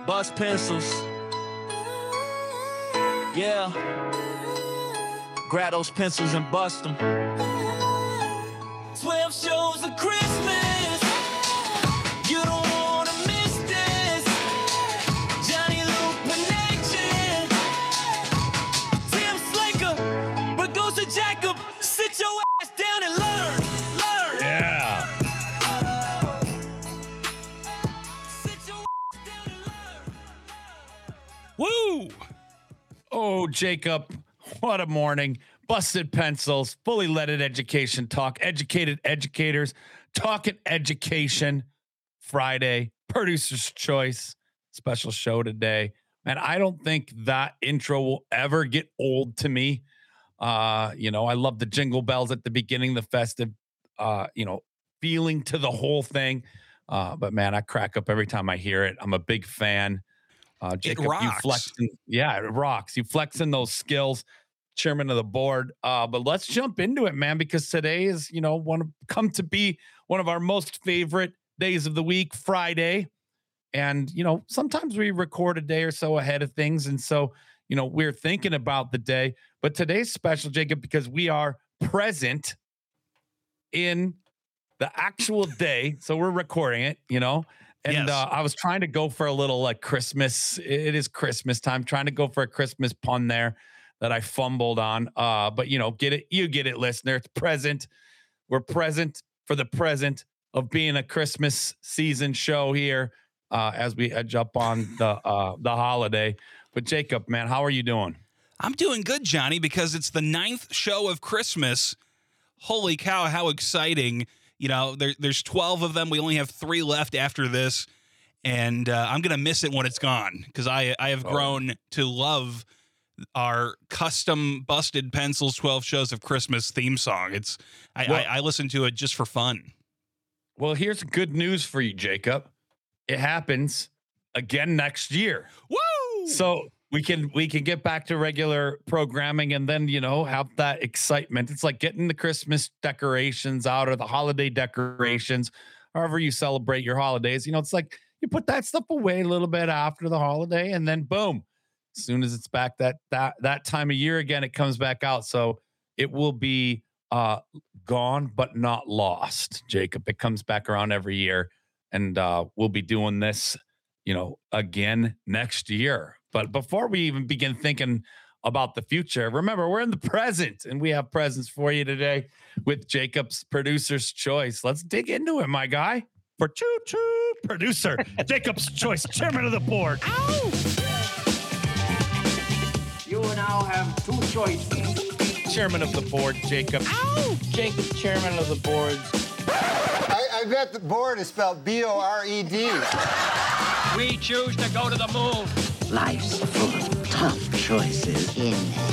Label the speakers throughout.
Speaker 1: Bust pencils. Yeah. Grab those pencils and bust them. 12 shows of Christmas. You don't wanna miss this. Johnny Lupanation. Tim Slaker. But goes to Jacob. Sit your ass down and learn.
Speaker 2: Yeah.
Speaker 1: Sit your ass down and learn.
Speaker 2: Woo! Oh, Jacob, what a morning. Busted pencils, fully leaded education talk, educated educators, talking education. Friday, producer's choice, special show today. Man, I don't think that intro will ever get old to me. I love the jingle bells at the beginning, the festive, feeling to the whole thing. But man, I crack up every time I hear it. I'm a big fan. Jacob,
Speaker 3: it rocks.
Speaker 2: you flexing, it rocks. You flexing those skills, chairman of the board. But let's jump into it, man, because today is, come to be one of our most favorite days of the week, Friday. And, sometimes we record a day or so ahead of things. And so, we're thinking about the day. But today's special, Jacob, because we are present in the actual day. So we're recording it, And
Speaker 3: Yes.
Speaker 2: I was trying to go for a little like Christmas. It is Christmas time. Trying to go for a Christmas pun there that I fumbled on. But get it. You get it, listener. It's present. We're present for the present of being a Christmas season show here as we edge up on the holiday. But Jacob, man, how are you doing?
Speaker 3: I'm doing good, Johnny, because it's the 9th show of Christmas. Holy cow, how exciting. There's 12 of them. We only have 3 left after this. And I'm going to miss it when it's gone because I have grown to love our custom Busted Pencils 12 Shows of Christmas theme song. I listen to it just for fun.
Speaker 2: Well, here's good news for you, Jacob. It happens again next year.
Speaker 3: Woo!
Speaker 2: So we can get back to regular programming and then, have that excitement. It's like getting the Christmas decorations out or the holiday decorations, however you celebrate your holidays. It's like you put that stuff away a little bit after the holiday and then boom, as soon as it's back that time of year again, it comes back out. So it will be gone, but not lost, Jacob. It comes back around every year and we'll be doing this, again next year. But before we even begin thinking about the future, remember, we're in the present and we have presents for you today with Jacob's producer's choice. Let's dig into it, my guy. For choo-choo producer, Jacob's choice, chairman of the board.
Speaker 4: Ow! You now have 2 choices.
Speaker 2: Chairman of the board, Jacob.
Speaker 4: Ow! Jacob, chairman of the board.
Speaker 5: I bet the board is spelled B-O-R-E-D.
Speaker 6: We choose to go to the moon.
Speaker 7: Life's full of tough choices.
Speaker 5: You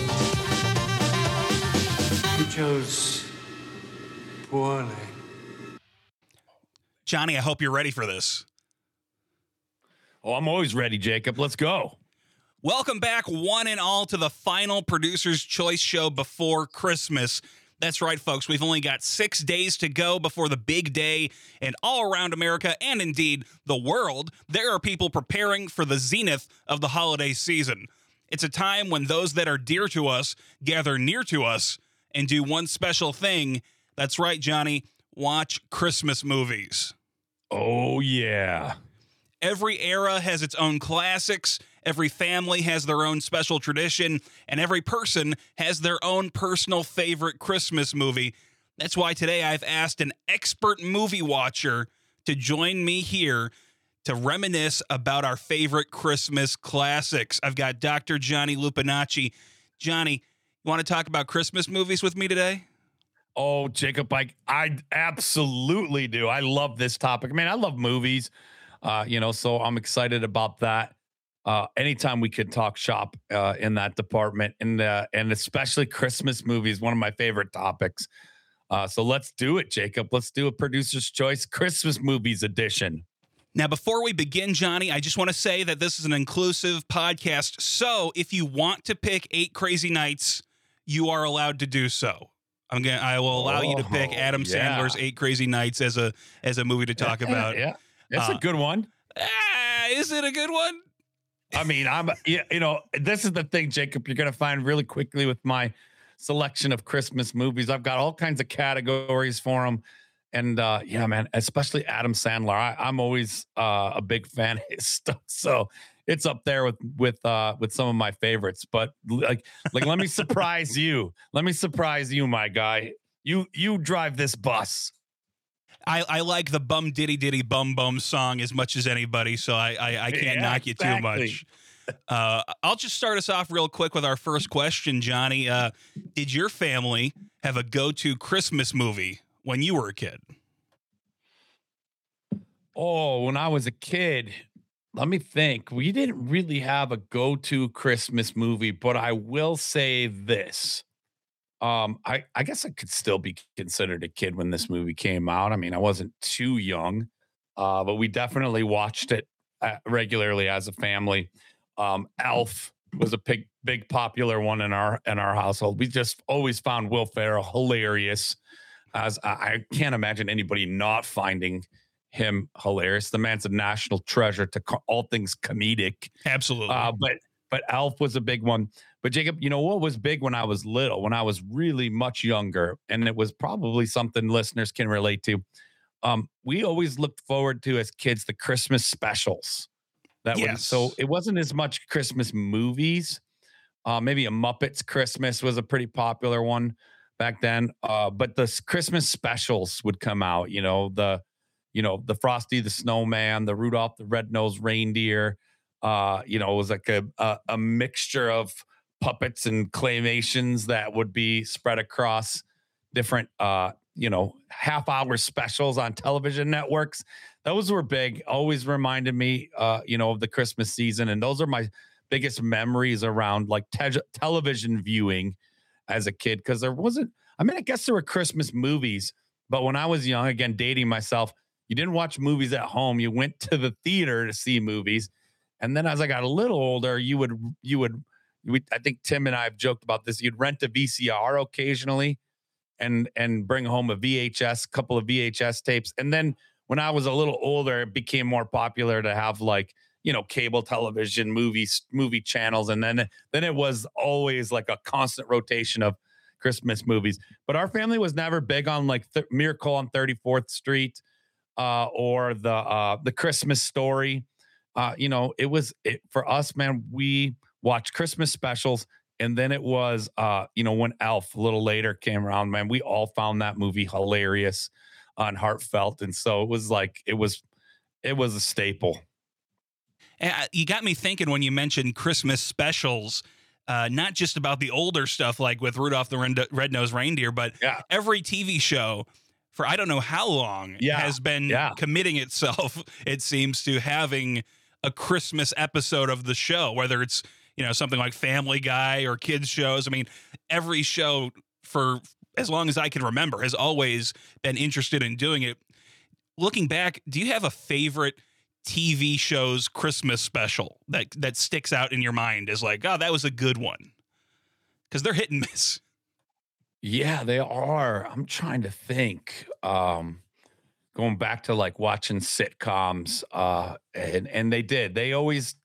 Speaker 8: chose poorly.
Speaker 3: Johnny, I hope you're ready for this.
Speaker 2: Oh, I'm always ready, Jacob. Let's go.
Speaker 3: Welcome back, one and all, to the final Producer's Choice show before Christmas. That's right, folks. We've only got 6 days to go before the big day, and all around America, and indeed the world, there are people preparing for the zenith of the holiday season. It's a time when those that are dear to us gather near to us and do one special thing. That's right, Johnny. Watch Christmas movies.
Speaker 2: Oh, yeah.
Speaker 3: Every era has its own classics, every family has their own special tradition, and every person has their own personal favorite Christmas movie. That's why today I've asked an expert movie watcher to join me here to reminisce about our favorite Christmas classics. I've got Dr. Johnny Lupanacci. Johnny, you want to talk about Christmas movies with me today?
Speaker 2: Oh, Jacob, I absolutely do. I love this topic. Man, I love movies. So I'm excited about that. Anytime we could talk shop in that department, and especially Christmas movies, one of my favorite topics. So let's do it, Jacob. Let's do a Producer's Choice Christmas Movies edition.
Speaker 3: Now, before we begin, Johnny, I just want to say that this is an inclusive podcast. So if you want to pick 8 Crazy Nights, you are allowed to do so. I will allow you to pick Adam Sandler's 8 Crazy Nights as a movie to talk about.
Speaker 2: Yeah. It's a good one.
Speaker 3: Is it a good one?
Speaker 2: I mean, this is the thing, Jacob, you're going to find really quickly with my selection of Christmas movies. I've got all kinds of categories for them. And yeah, man, especially Adam Sandler. I'm always a big fan of his stuff. So it's up there with some of my favorites. But like let me surprise you. Let me surprise you, my guy. You drive this bus.
Speaker 3: I like the Bum Diddy Diddy Bum Bum song as much as anybody, so I can't knock you too much. I'll just start us off real quick with our first question, Johnny. Did your family have a go-to Christmas movie when you were a kid?
Speaker 2: Oh, when I was a kid, let me think. We didn't really have a go-to Christmas movie, but I will say this. I guess I could still be considered a kid when this movie came out. I mean, I wasn't too young, but we definitely watched it regularly as a family. Elf was a big popular one in our household. We just always found Will Ferrell hilarious. As I can't imagine anybody not finding him hilarious. The man's a national treasure to all things comedic.
Speaker 3: Absolutely.
Speaker 2: But Elf was a big one. But Jacob, you know what was big when I was little, when I was really much younger, and it was probably something listeners can relate to. We always looked forward to as kids the Christmas specials. So it wasn't as much Christmas movies. Maybe a Muppets Christmas was a pretty popular one back then. But the Christmas specials would come out, the Frosty the Snowman, the Rudolph the Red-Nosed Reindeer. It was like a mixture of puppets and claymations that would be spread across different, half-hour specials on television networks. Those were big. Always reminded me, of the Christmas season. And those are my biggest memories around like television viewing as a kid. Because I guess there were Christmas movies, but when I was young, again, dating myself, you didn't watch movies at home. You went to the theater to see movies. And then as I got a little older, I think Tim and I have joked about this. You'd rent a VCR occasionally and bring home a couple of VHS tapes. And then when I was a little older, it became more popular to have cable television movie channels. And then it was always like a constant rotation of Christmas movies. But our family was never big on like Miracle on 34th Street or the Christmas Story. For us, man, we watched Christmas specials. And then it was, when Elf a little later came around, man, we all found that movie hilarious and heartfelt. And so it was a staple.
Speaker 3: You got me thinking when you mentioned Christmas specials, not just about the older stuff like with Rudolph the Red-Nosed Reindeer, but every TV show for I don't know how long has been committing itself, it seems, to having a Christmas episode of the show, whether it's something like Family Guy or kids shows. I mean, every show for as long as I can remember has always been interested in doing it. Looking back, do you have a favorite TV show's Christmas special that sticks out in your mind as like, oh, that was a good one? Because they're hit and miss.
Speaker 2: Yeah, they are. I'm trying to think. Going back to like watching sitcoms, and they always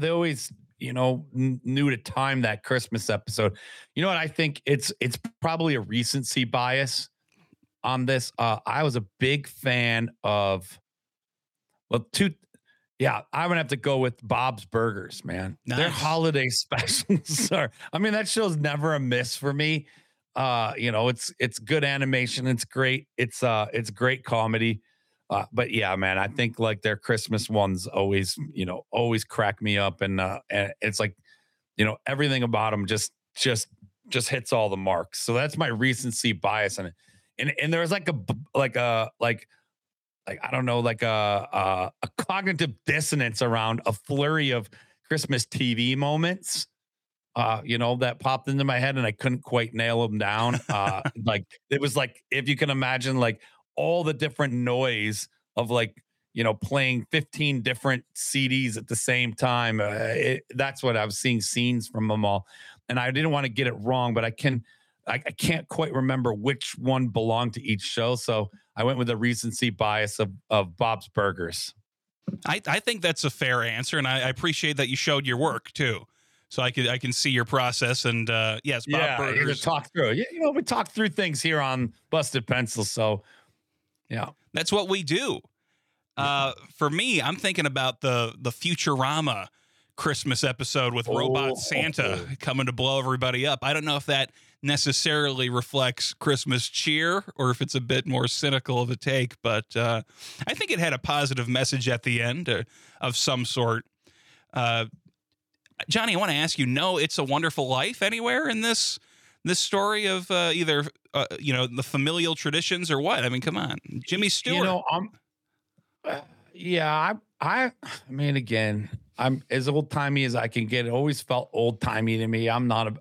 Speaker 2: knew to time that Christmas episode. You know what? I think it's probably a recency bias on this. I was a big fan of, I'm gonna have to go with Bob's Burgers, man.
Speaker 3: Nice.
Speaker 2: Their holiday specials are, that show's never a miss for me. It's good animation. It's great. It's great comedy. But yeah, man, I think like their Christmas ones always crack me up. And it's like, everything about them just hits all the marks. So that's my recency bias. And there's like a cognitive dissonance around a flurry of Christmas TV moments, that popped into my head and I couldn't quite nail them down. Like it was like, if you can imagine like all the different noise of playing 15 different CDs at the same time. That's what I was seeing scenes from them all. And I didn't want to get it wrong, but I can't quite remember which one belonged to each show. So I went with the recency bias of Bob's Burgers.
Speaker 3: I think that's a fair answer, and I appreciate that you showed your work too, so I can see your process. And yes, Bob Burgers.
Speaker 2: Talk through. We talk through things here on Busted Pencil. So, yeah,
Speaker 3: that's what we do. For me, I'm thinking about the Futurama Christmas episode with Robot Santa coming to blow everybody up. I don't know if that necessarily reflects Christmas cheer or if it's a bit more cynical of a take, but I think it had a positive message at the end of some sort. Johnny, I want to ask you, no, It's a Wonderful Life anywhere in this story of either the familial traditions or what? I mean, come on, Jimmy Stewart.
Speaker 2: I mean, again, I'm as old timey as I can get. It always felt old timey to me. I'm not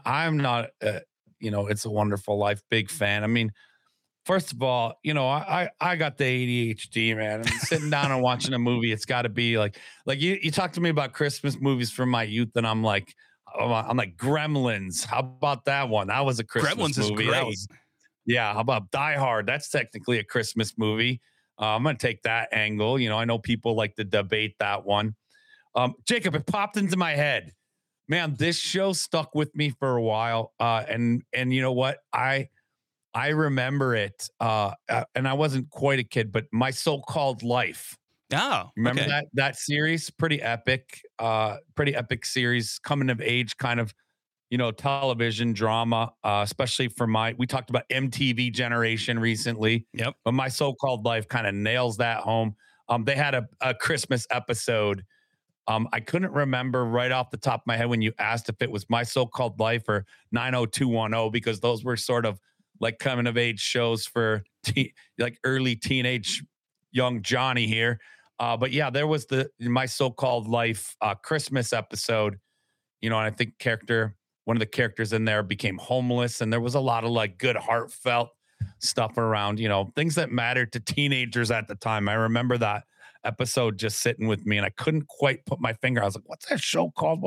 Speaker 2: It's a Wonderful Life big fan. I mean, first of all, I got the ADHD, man. I'm sitting down and watching a movie. It's got to be like you talk to me about Christmas movies from my youth, and I'm like Gremlins. How about that one? That was a Christmas movie.
Speaker 3: Gremlins is great.
Speaker 2: How about Die Hard? That's technically a Christmas movie. I'm going to take that angle. I know people like to debate that one. Jacob, it popped into my head. Man, this show stuck with me for a while. And you know what? I remember it. And I wasn't quite a kid, but My So-Called Life.
Speaker 3: Oh,
Speaker 2: remember that series? Pretty epic series, coming of age kind of, television drama, especially for we talked about MTV generation recently.
Speaker 3: Yep.
Speaker 2: But My So-Called Life kind of nails that home. They had a Christmas episode. I couldn't remember right off the top of my head when you asked if it was My So-Called Life or 90210, because those were sort of like coming of age shows for like early teenage young Johnny here. But yeah, there was the My So-Called Life Christmas episode, and I think one of the characters in there became homeless, and there was a lot of like good heartfelt stuff around, things that mattered to teenagers at the time. I remember that episode just sitting with me, and I couldn't quite put my finger. I was like, what's that show called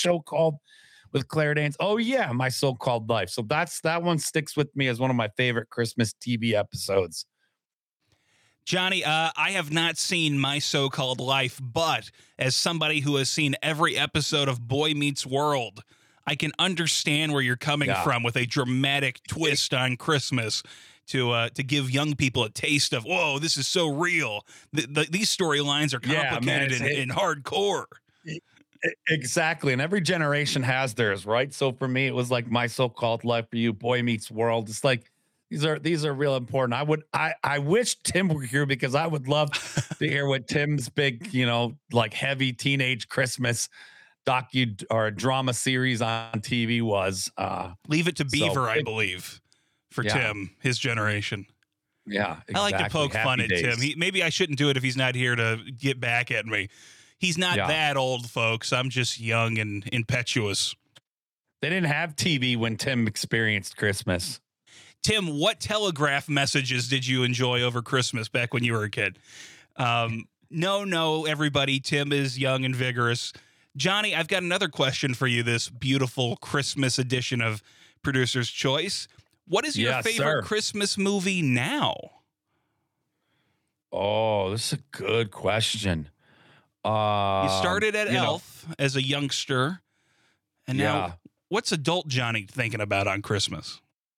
Speaker 2: with Claire Danes? Oh yeah, My So-Called Life. So that one sticks with me as one of my favorite Christmas TV episodes.
Speaker 3: Johnny, I have not seen My So-Called Life, but as somebody who has seen every episode of Boy Meets World, I can understand where you're coming from with a dramatic twist on Christmas to give young people a taste of, whoa, this is so real. These storylines are complicated and hardcore.
Speaker 2: Exactly. And every generation has theirs, right? So for me, it was like My So-Called Life. For you, Boy Meets World. It's like, these are real important. I wish Tim were here, because I would love to hear what Tim's big, like heavy teenage Christmas docu or drama series on TV was.
Speaker 3: Leave It to Beaver, I believe, for Tim, his generation.
Speaker 2: Yeah, exactly.
Speaker 3: I like to poke fun at Tim. Maybe I shouldn't do it if he's not here to get back at me. He's not that old, folks. I'm just young and impetuous.
Speaker 2: They didn't have TV when Tim experienced Christmas.
Speaker 3: Tim, what telegraph messages did you enjoy over Christmas back when you were a kid? No, everybody. Tim is young and vigorous. Johnny, I've got another question for you this beautiful Christmas edition of Producer's Choice. What is your favorite Christmas movie now?
Speaker 2: Oh, this is a good question.
Speaker 3: You started at Elf as a youngster, and now what's adult Johnny thinking about on Christmas?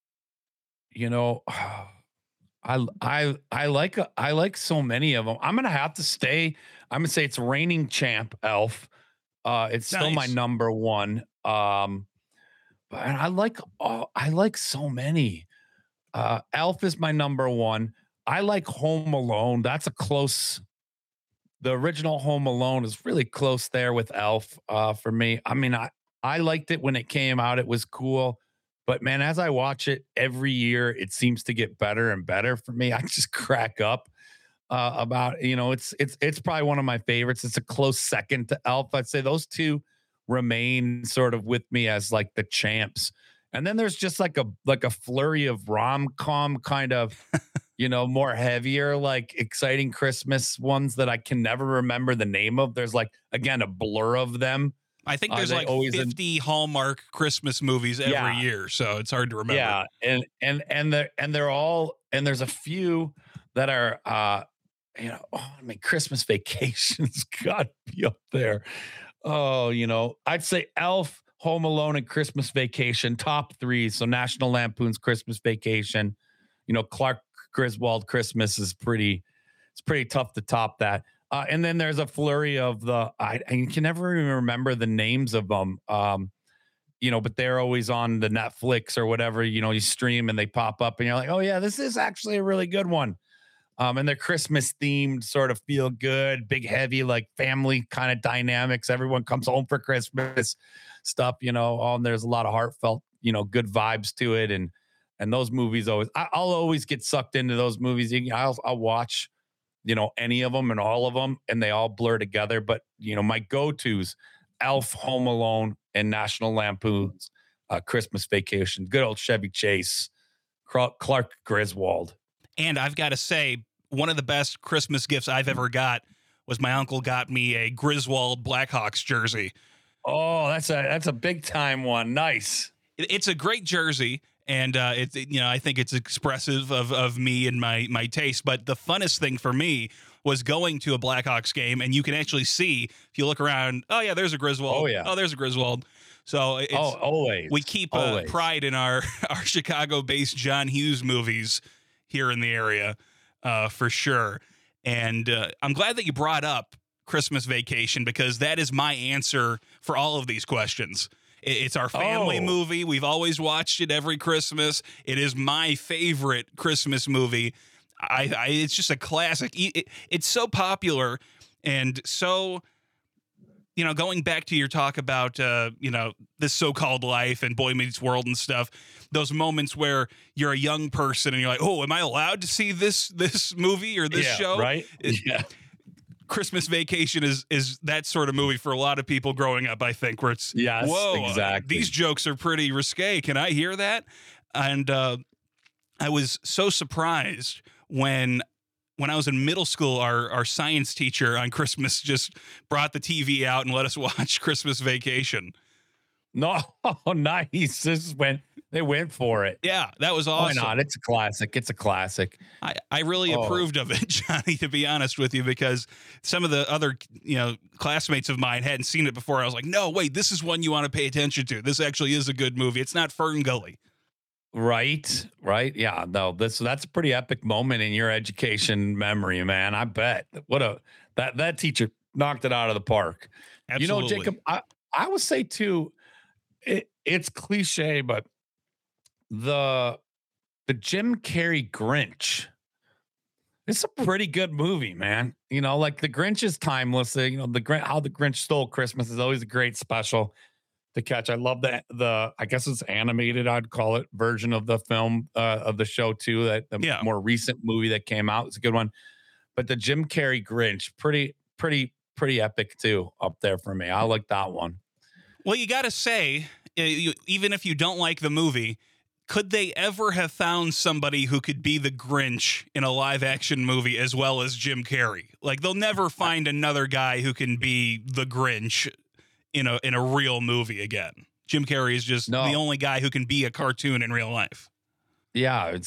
Speaker 2: I like so many of them. I'm gonna say it's reigning champ Elf. It's still my number one. But I like so many. Elf is my number one. I like Home Alone. That's a close. The original Home Alone is really close there with Elf for me. I mean, I liked it when it came out. It was cool. But man, as I watch it every year, it seems to get better and better for me. I just crack up about, it's probably one of my favorites. It's a close second to Elf. I'd say those two remain sort of with me as like the champs. And then there's just like a flurry of rom-com kind of, more heavier, like exciting Christmas ones that I can never remember the name of. There's like, again, a blur of them.
Speaker 3: I think there's like 50 Hallmark Christmas movies every year, so it's hard to remember.
Speaker 2: Yeah, and they're all, and there's a few that are I mean, Christmas Vacation's got to be up there. Oh, I'd say Elf, Home Alone, and Christmas Vacation, top three. So National Lampoon's Christmas Vacation, Clark Griswold Christmas is it's pretty tough to top that. And then there's a flurry of I can never even remember the names of them. But they're always on the Netflix or whatever, you stream and they pop up and you're like, oh yeah, this is actually a really good one. And they're Christmas themed, sort of feel good, big, heavy, like family kind of dynamics. Everyone comes home for Christmas stuff, and there's a lot of heartfelt, good vibes to it. And those movies I'll always get sucked into those movies. I'll watch, any of them and all of them, and they all blur together. But, my go-tos, Elf, Home Alone, and National Lampoon's Christmas Vacation. Good old Chevy Chase, Clark Griswold.
Speaker 3: And I've got to say, one of the best Christmas gifts I've ever got was my uncle got me a Griswold Blackhawks jersey.
Speaker 2: Oh, that's a big time one. Nice.
Speaker 3: It's a great jersey, and I think it's expressive of me and my taste. But the funnest thing for me was going to a Blackhawks game, and you can actually see, if you look around, oh yeah, there's a Griswold.
Speaker 2: Oh yeah,
Speaker 3: oh there's a Griswold. So it's,
Speaker 2: always
Speaker 3: we keep pride in our Chicago-based John Hughes movies here in the area, for sure. And I'm glad that you brought up Christmas Vacation, because that is my answer for all of these questions. It's our family movie. We've always watched it every Christmas. It is my favorite Christmas movie. It's just a classic. It's so popular, and so, going back to your talk about, this so-called life and Boy Meets World and stuff, those moments where you're a young person and you're like, oh, am I allowed to see this movie or this show?
Speaker 2: Right. Yeah.
Speaker 3: Christmas Vacation is that sort of movie for a lot of people growing up, I think, where it's,
Speaker 2: yes,
Speaker 3: whoa,
Speaker 2: exactly.
Speaker 3: These jokes are pretty risque. Can I hear that? And I was so surprised when I was in middle school, our science teacher on Christmas just brought the TV out and let us watch Christmas Vacation.
Speaker 2: No, nice. They went for it.
Speaker 3: Yeah, that was awesome.
Speaker 2: Why not? It's a classic. It's a classic.
Speaker 3: I really approved of it, Johnny, to be honest with you, because some of the other, classmates of mine hadn't seen it before. I was like, no, wait, this is one you want to pay attention to. This actually is a good movie. It's not Fern Gully.
Speaker 2: Right. Yeah. No, that's a pretty epic moment in your education memory, man. I bet. That teacher knocked it out of the park.
Speaker 3: Absolutely.
Speaker 2: Jacob, I would say too, it's cliche, but the Jim Carrey Grinch, it's a pretty good movie, man. Like the Grinch is timeless. How the Grinch Stole Christmas is always a great special to catch. I love the I guess it's animated, I'd call it, version of the film, of the show too. That the more recent movie that came out, it's a good one. But the Jim Carrey Grinch, pretty epic too, up there for me. I like that one.
Speaker 3: Well, you got to say, even if you don't like the movie, could they ever have found somebody who could be the Grinch in a live action movie as well as Jim Carrey? Like, they'll never find another guy who can be the Grinch in a real movie again. Jim Carrey is just the only guy who can be a cartoon in real life.
Speaker 2: Yeah,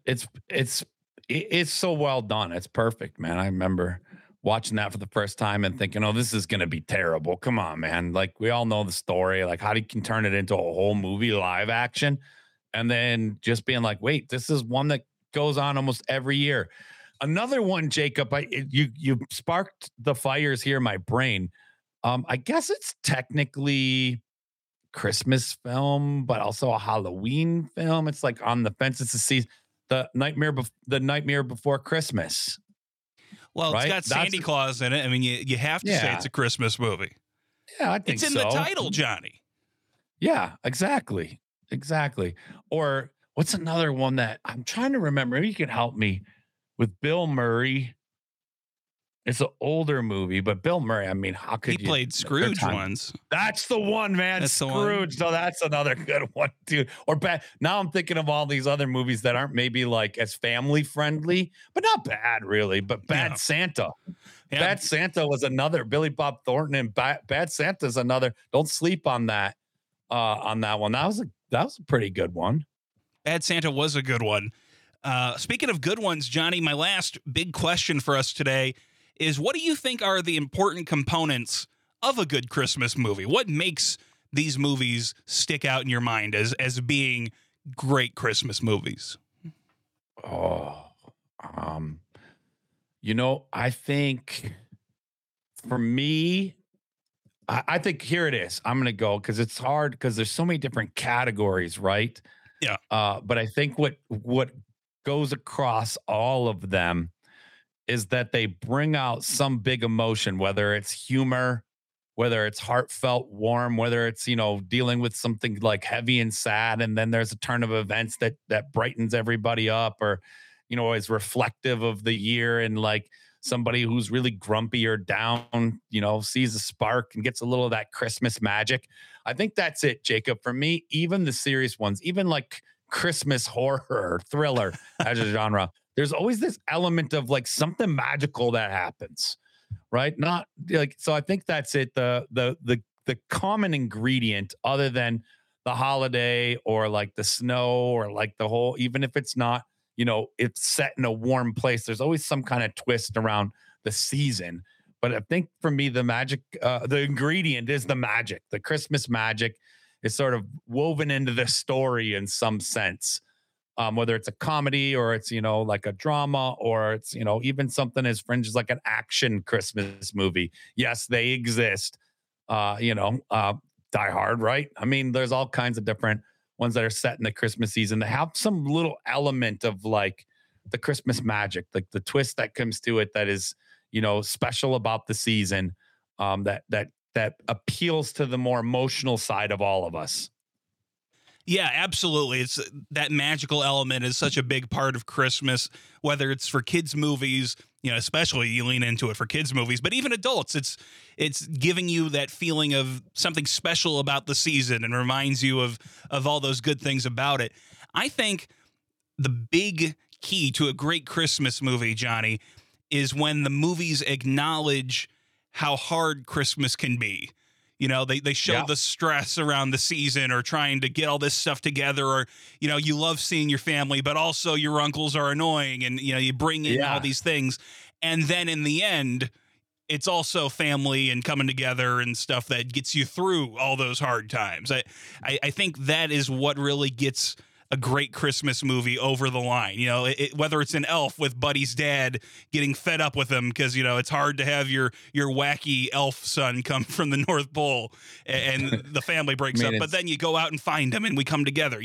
Speaker 2: it's so well done. It's perfect, man. I remember watching that for the first time and thinking, oh, this is going to be terrible. Come on, man. Like, we all know the story. Like, how you can turn it into a whole movie live action, and then just being like, wait, this is one that goes on almost every year. Another one, Jacob, you sparked the fires here in my brain. I guess it's technically Christmas film, but also a Halloween film. It's like on the fence. It's the Nightmare Before Christmas.
Speaker 3: Well,
Speaker 2: right?
Speaker 3: It's got Sandy Claus in it. I mean, you have to say it's a Christmas movie.
Speaker 2: Yeah, I think
Speaker 3: it's in the title, Johnny.
Speaker 2: Yeah, exactly. Or what's another one that I'm trying to remember? Maybe you can help me with Bill Murray. It's an older movie, but Bill Murray, I mean, how could
Speaker 3: he played Scrooge once?
Speaker 2: That's the one, man.
Speaker 3: That's
Speaker 2: Scrooge. So that's another good one, too. Or bad. Now I'm thinking of all these other movies that aren't maybe like as family friendly, but not bad, really. But Bad Santa. Yeah. Bad Santa was another. Billy Bob Thornton and Bad Santa's another. Don't sleep on that. On that one. That was a pretty good one.
Speaker 3: Bad Santa was a good one. Speaking of good ones, Johnny, my last big question for us today is, what do you think are the important components of a good Christmas movie? What makes these movies stick out in your mind as being great Christmas movies?
Speaker 2: Oh, I think for me, I think here it is. I'm going to go because it's hard because there's so many different categories, right?
Speaker 3: Yeah.
Speaker 2: But I think what goes across all of them is that they bring out some big emotion, whether it's humor, whether it's heartfelt, warm, whether it's, dealing with something like heavy and sad. And then there's a turn of events that brightens everybody up, or, is reflective of the year. And like somebody who's really grumpy or down, sees a spark and gets a little of that Christmas magic. I think that's it, Jacob. For me, even the serious ones, even like Christmas horror, thriller as a genre, there's always this element of like something magical that happens, right? Not like, so I think that's it. The common ingredient, other than the holiday or like the snow or like the whole, even if it's not, it's set in a warm place, there's always some kind of twist around the season. But I think for me, the magic, the ingredient is the magic. The Christmas magic is sort of woven into the story in some sense. Whether it's a comedy or it's, like a drama, or it's, even something as fringe as like an action Christmas movie. Yes, they exist. Die Hard, right? I mean, there's all kinds of different ones that are set in the Christmas season that have some little element of like the Christmas magic, like the twist that comes to it that is, special about the season, that appeals to the more emotional side of all of us.
Speaker 3: Yeah, absolutely. It's that magical element is such a big part of Christmas, whether it's for kids' movies, especially you lean into it for kids' movies, but even adults, it's giving you that feeling of something special about the season and reminds you of all those good things about it. I think the big key to a great Christmas movie, Johnny, is when the movies acknowledge how hard Christmas can be. They show the stress around the season, or trying to get all this stuff together, or, you love seeing your family, but also your uncles are annoying, and, you bring in all these things. And then in the end, it's also family and coming together and stuff that gets you through all those hard times. I think that is what really gets a great Christmas movie over the line. Whether it's an elf with Buddy's dad getting fed up with him because, it's hard to have your wacky elf son come from the North Pole and the family breaks up, but then you go out and find him and we come together.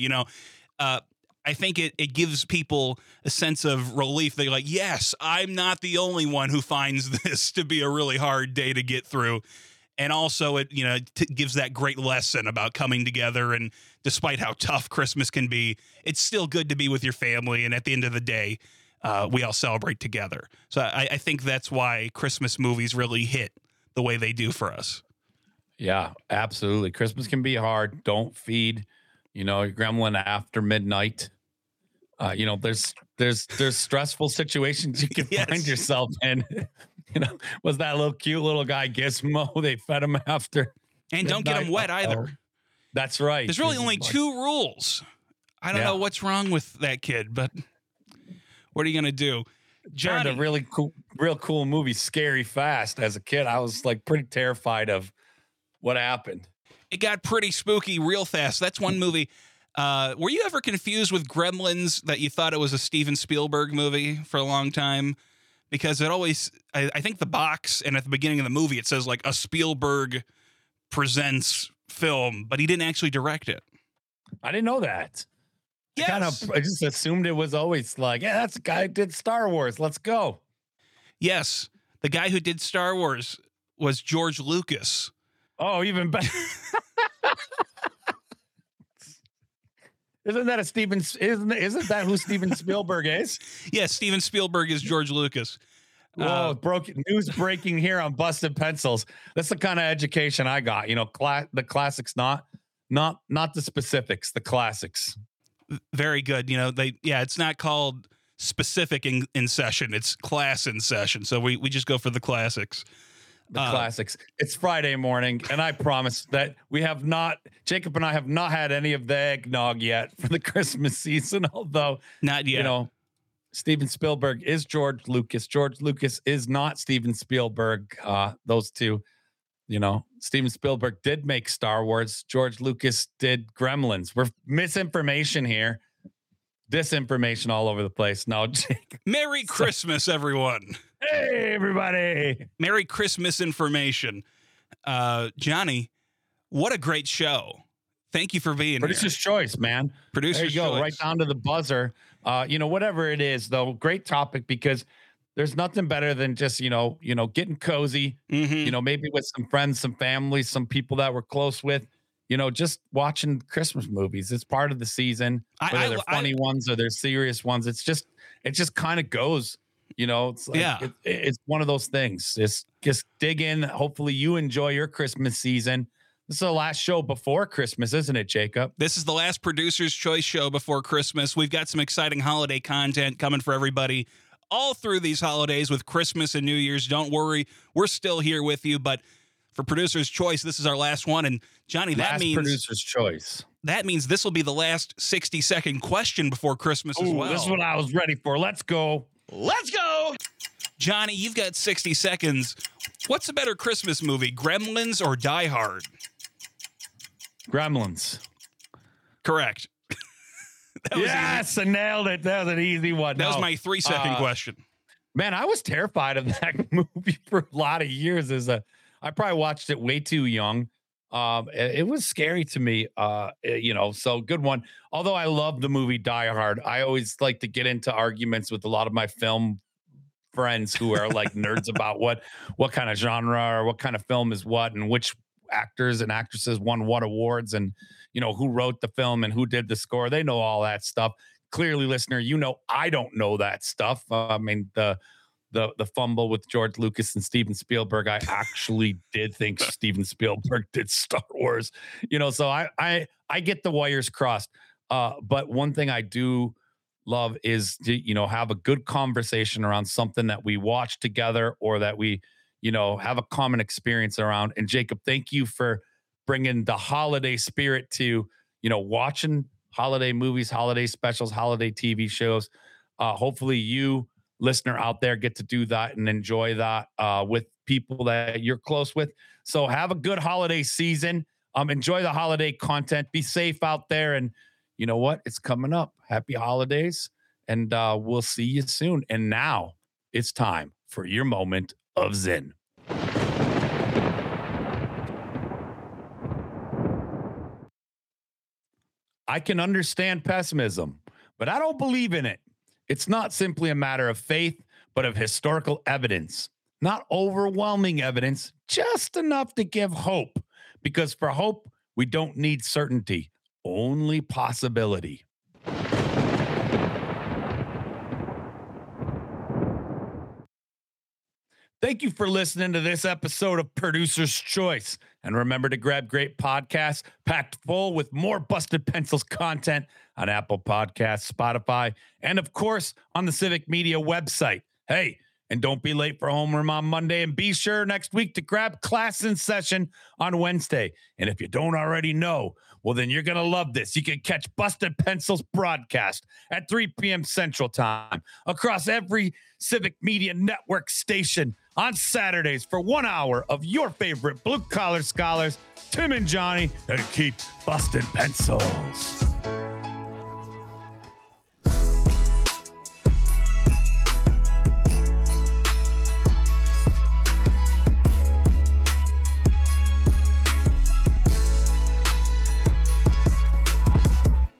Speaker 3: I think it gives people a sense of relief. They're like, yes, I'm not the only one who finds this to be a really hard day to get through. And also it, gives that great lesson about coming together. And despite how tough Christmas can be, it's still good to be with your family. And at the end of the day, we all celebrate together. So I think that's why Christmas movies really hit the way they do for us.
Speaker 2: Yeah, absolutely. Christmas can be hard. Don't feed, your gremlin after midnight. There's stressful situations you can find yourself in. Was that cute little guy Gizmo? They fed him after.
Speaker 3: And don't get him wet either.
Speaker 2: That's right.
Speaker 3: There's really only 2 rules. I don't know what's wrong with that kid, but what are you going to do?
Speaker 2: Johnny, a really cool movie, Scary Fast. As a kid, I was like pretty terrified of what happened.
Speaker 3: It got pretty spooky real fast. That's one movie. Were you ever confused with Gremlins, that you thought it was a Steven Spielberg movie for a long time? Because it always, I think the box and at the beginning of the movie, it says like a Spielberg presents film, but he didn't actually direct it.
Speaker 2: I didn't know that.
Speaker 3: Yes.
Speaker 2: I just assumed it was always like, yeah, that's the guy who did Star Wars. Let's go.
Speaker 3: Yes. The guy who did Star Wars was George Lucas.
Speaker 2: Oh, even better. Isn't that isn't that who Steven Spielberg is?
Speaker 3: Yes, Steven Spielberg is George Lucas.
Speaker 2: Whoa, news breaking here on Busted Pencils. That's the kind of education I got. The classics, not the specifics, the classics.
Speaker 3: Very good. It's not called specific in session. It's class in session. So we just go for the classics.
Speaker 2: The classics. It's Friday morning, and I promise that Jacob and I have not had any of the eggnog yet for the Christmas season, although
Speaker 3: not yet.
Speaker 2: Steven Spielberg is George Lucas. George Lucas is not Steven Spielberg. Those two, Steven Spielberg did make Star Wars. George Lucas did Gremlins. We're misinformation here. Disinformation all over the place. No, Jake.
Speaker 3: Merry Christmas, everyone.
Speaker 2: Hey, everybody.
Speaker 3: Merry Christmas information. Johnny, what a great show. Thank you for being
Speaker 2: Producer's
Speaker 3: here.
Speaker 2: choice, man.
Speaker 3: Producer's
Speaker 2: there you go,
Speaker 3: choice.
Speaker 2: right down to the buzzer. Whatever it is, though, great topic because there's nothing better than just, getting cozy, maybe with some friends, some family, some people that we're close with, just watching Christmas movies. It's part of the season, whether they're funny ones or they're serious ones. It just kind of goes, it's like, it's one of those things. Just dig in. Hopefully you enjoy your Christmas season. This is the last show before Christmas, isn't it, Jacob?
Speaker 3: This is the last Producer's Choice show before Christmas. We've got some exciting holiday content coming for everybody all through these holidays with Christmas and New Year's. Don't worry, we're still here with you. But for Producer's Choice, this is our last one. And Johnny, that means
Speaker 2: Producer's Choice.
Speaker 3: That means this will be the last 60-second question before Christmas as well.
Speaker 2: This is what I was ready for. Let's go.
Speaker 3: Let's go. Johnny, you've got 60 seconds. What's a better Christmas movie, Gremlins or Die Hard?
Speaker 2: Gremlins.
Speaker 3: Correct.
Speaker 2: Yes, I nailed it. That was an easy one.
Speaker 3: That was my 3-second question.
Speaker 2: Man, I was terrified of that movie for a lot of years. I probably watched it way too young. It was scary to me. So good one. Although I love the movie Die Hard, I always like to get into arguments with a lot of my film friends who are like nerds about what kind of genre or what kind of film is what and which actors and actresses won what awards and who wrote the film and who did the score. They know all that stuff. Clearly, listener, I don't know that stuff. I mean, the fumble with George Lucas and Steven Spielberg, I actually did think Steven Spielberg did Star Wars. So I get the wires crossed. But one thing I do love is to have a good conversation around something that we watch together or that we have a common experience around. And Jacob, thank you for bringing the holiday spirit to, watching holiday movies, holiday specials, holiday TV shows. Hopefully you, listener out there, get to do that and enjoy that with people that you're close with. So have a good holiday season. Enjoy the holiday content. Be safe out there. And you know what? It's coming up. Happy holidays. And we'll see you soon. And now it's time for your moment of Zen. I can understand pessimism, but I don't believe in it. It's not simply a matter of faith, but of historical evidence. Not overwhelming evidence, just enough to give hope. Because for hope, we don't need certainty, only possibility. Thank you for listening to this episode of Producer's Choice. And remember to grab great podcasts packed full with more Busted Pencils content on Apple Podcasts, Spotify, and of course on the Civic Media website. Hey, and don't be late for homeroom on Monday, and be sure next week to grab Class in Session on Wednesday. And if you don't already know, well, then you're going to love this. You can catch Busted Pencils broadcast at 3 p.m. Central Time across every Civic Media Network station on Saturdays for 1 hour of your favorite blue-collar scholars, Tim and Johnny, and keep busting pencils.